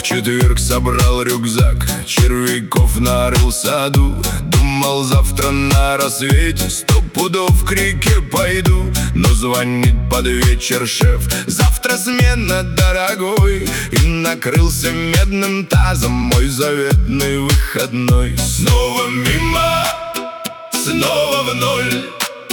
в четверг собрал рюкзак, червяков нарыл в саду. Думал, завтра на рассвете 100 пудов к реке пойду. Но звонит под вечер шеф: завтра смена, дорогой. И накрылся медным тазом мой заветный выходной. Снова мимо, снова в ноль.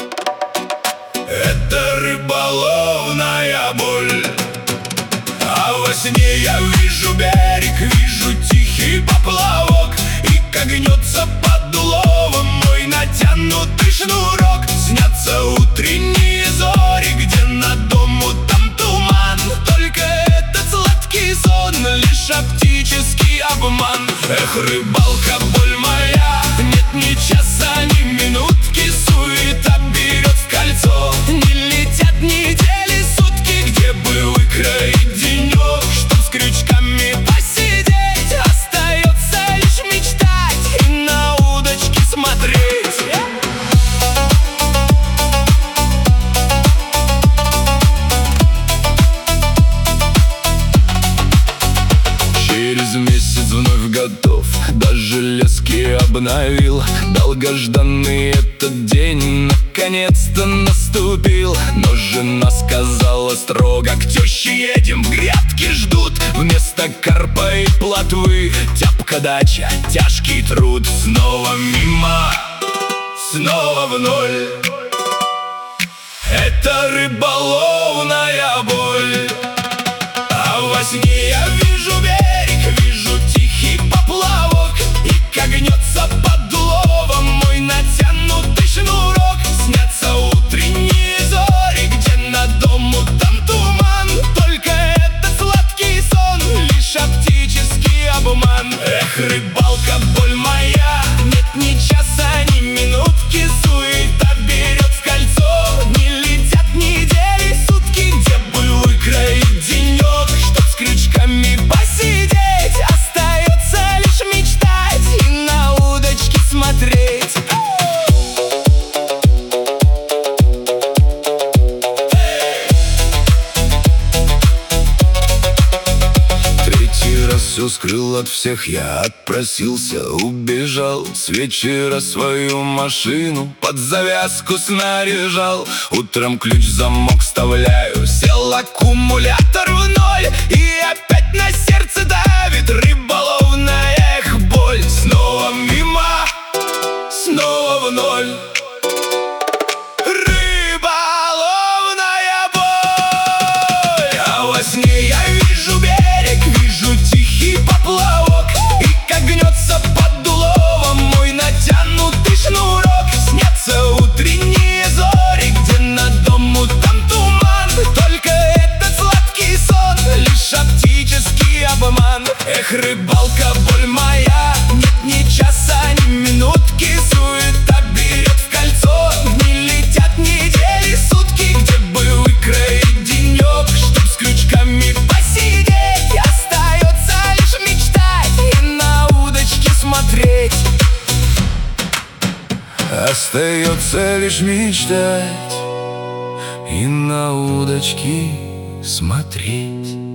Это рыболовная боль. А во сне я вижу берег, вижу тихий поплавок. И как гнется под уловом мой натянутый шнурок. Снятся утренние зори, где над дому там туман. Только этот сладкий сон лишь оптический обман. Эх, рыбалка, боль моя, нет ни часа, ни минутки. Суета берет в кольцо, не летят недели, сутки. Где бы выкроить денек, чтоб с крючками посидеть? Остается лишь мечтать и на удочки смотреть. Через месяц вновь готов, даже лески обновил. Долгожданный этот день наконец-то наступил. Но жена сказала строго: к теще едем, грядки ждут. Вместо карпа и плотвы тяпка дача, тяжкий труд. Снова мимо, снова в ноль. Это рыболовная боль. А во сне я вижу берег, вижу тихий поплавок. И как гнется под уловом мой натянутый шнурок. Снятся утренние зори, где над дому там туман. Только этот сладкий сон лишь оптический обман. Эх, рыбалка, боль моя, нет ни часа, ни минутки. Суета берет в кольцо, не летят недели, сутки. Где бы выкроить денек, чтоб с крючками посидеть? Остается лишь мечтать и на удочки смотреть. Третий раз все скрыл от всех, я отпросился, убежал. С вечера свою машину под завязку снаряжал. Утром ключ в замок вставляю, сел аккумулятор в ноль. И опять на сердце давит рыболовная, эх, боль. Снова мимо, снова в ноль. Рыболовная боль. А во сне я вижу берег, вижу тихий поплавок. И как гнется под уловом мой натянутый шнурок. Снятся утренние зори, где над дому там туман. Только этот сладкий сон лишь оптический обман. Эх, рыбалка, боль моя, нет ни часа, ни минутки. Суета берет в кольцо, не летят недели, сутки. Где бы выкроить денек, чтоб с крючками посидеть? Остается лишь мечтать и на удочки смотреть. Остается лишь мечтать и на удочки смотреть.